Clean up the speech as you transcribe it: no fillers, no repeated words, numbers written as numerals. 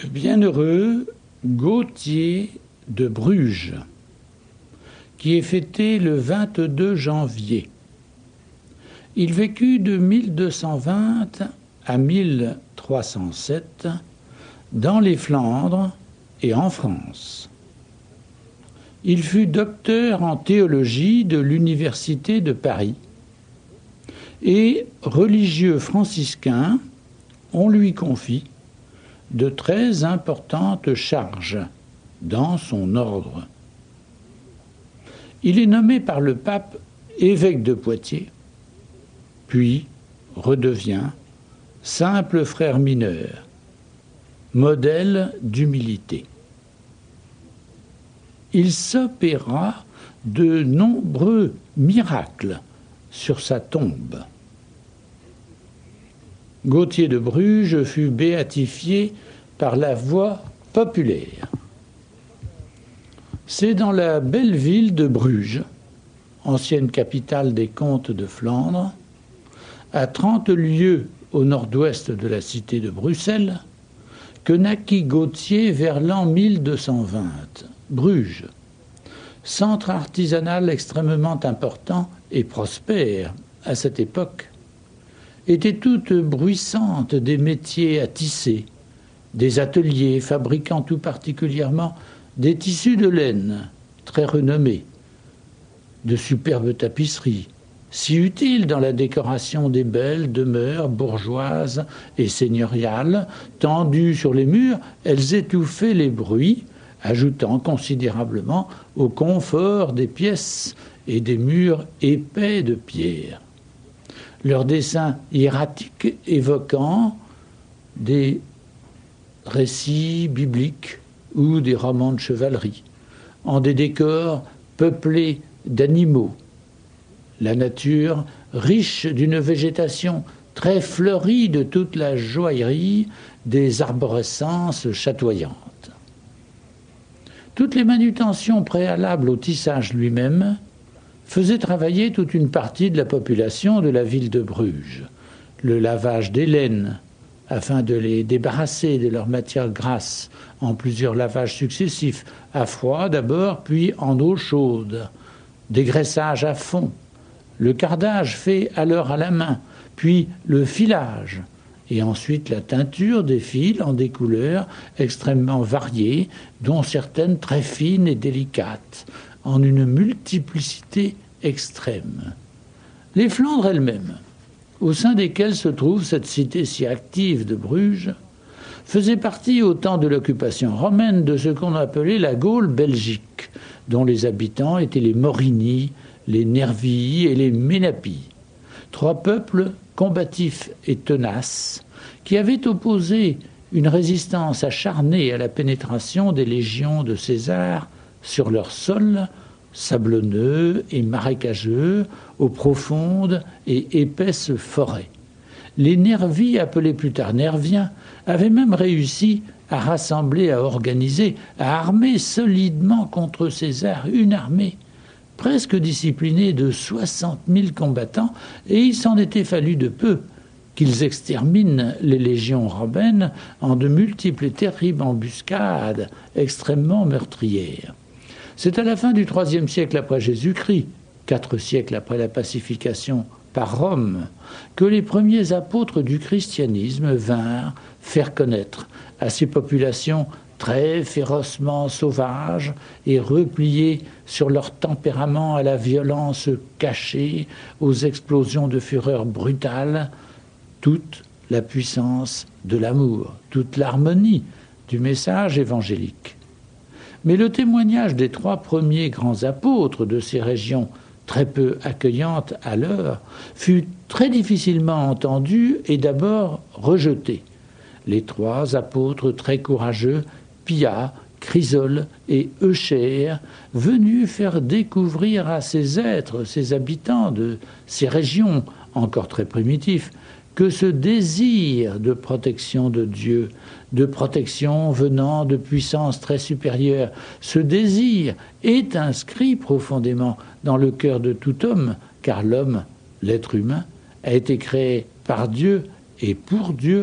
Le bienheureux Gauthier de Bruges, qui est fêté le 22 janvier. Il vécut de 1220 à 1307 dans les Flandres et en France. Il fut docteur en théologie de l'Université de Paris et religieux franciscain, on lui confie de très importantes charges dans son ordre. Il est nommé par le pape évêque de Poitiers, puis redevient simple frère mineur, modèle d'humilité. Il s'opéra de nombreux miracles sur sa tombe. Gauthier de Bruges fut béatifié par la voie populaire. C'est dans la belle ville de Bruges, ancienne capitale des comtes de Flandre, à 30 lieues au nord-ouest de la cité de Bruxelles, que naquit Gauthier vers l'an 1220. Bruges, centre artisanal extrêmement important et prospère à cette époque, était toute bruissante des métiers à tisser, des ateliers fabriquant tout particulièrement des tissus de laine très renommés, de superbes tapisseries, si utiles dans la décoration des belles demeures bourgeoises et seigneuriales, tendues sur les murs, elles étouffaient les bruits, ajoutant considérablement au confort des pièces et des murs épais de pierre. Leurs dessins hiératiques évoquant des récits bibliques ou des romans de chevalerie, en des décors peuplés d'animaux, la nature riche d'une végétation très fleurie de toute la joaillerie des arborescences chatoyantes. Toutes les manutentions préalables au tissage lui-même faisaient travailler toute une partie de la population de la ville de Bruges. Le lavage des laines, afin de les débarrasser de leur matière grasse en plusieurs lavages successifs, à froid d'abord, puis en eau chaude. Dégraissage à fond, le cardage fait alors à la main, puis le filage, et ensuite la teinture des fils en des couleurs extrêmement variées, dont certaines très fines et délicates, en une multiplicité extrême. Les Flandres elles-mêmes, au sein desquelles se trouve cette cité si active de Bruges, faisaient partie au temps de l'occupation romaine de ce qu'on appelait la Gaule belgique, dont les habitants étaient les Morini, les Nervii et les Ménapii, trois peuples combatifs et tenaces qui avaient opposé une résistance acharnée à la pénétration des légions de César sur leur sol sablonneux et marécageux, aux profondes et épaisses forêts. Les Nervii, appelés plus tard Nerviens, avaient même réussi à rassembler, à organiser, à armer solidement contre César une armée presque disciplinée de 60 000 combattants, et il s'en était fallu de peu qu'ils exterminent les légions romaines en de multiples et terribles embuscades extrêmement meurtrières. C'est à la fin du IIIe siècle après Jésus-Christ, 4 siècles après la pacification par Rome, que les premiers apôtres du christianisme vinrent faire connaître à ces populations très férocement sauvages et repliées sur leur tempérament à la violence cachée, aux explosions de fureur brutale, toute la puissance de l'amour, toute l'harmonie du message évangélique. Mais le témoignage des 3 premiers grands apôtres de ces régions très peu accueillantes alors fut très difficilement entendu et d'abord rejeté. Les 3 apôtres très courageux, Pia, Chrysole et Eucher, venus faire découvrir à ces êtres, ces habitants de ces régions encore très primitifs, que ce désir de protection de Dieu, de protection venant de puissances très supérieures, ce désir est inscrit profondément dans le cœur de tout homme, car l'homme, l'être humain, a été créé par Dieu et pour Dieu,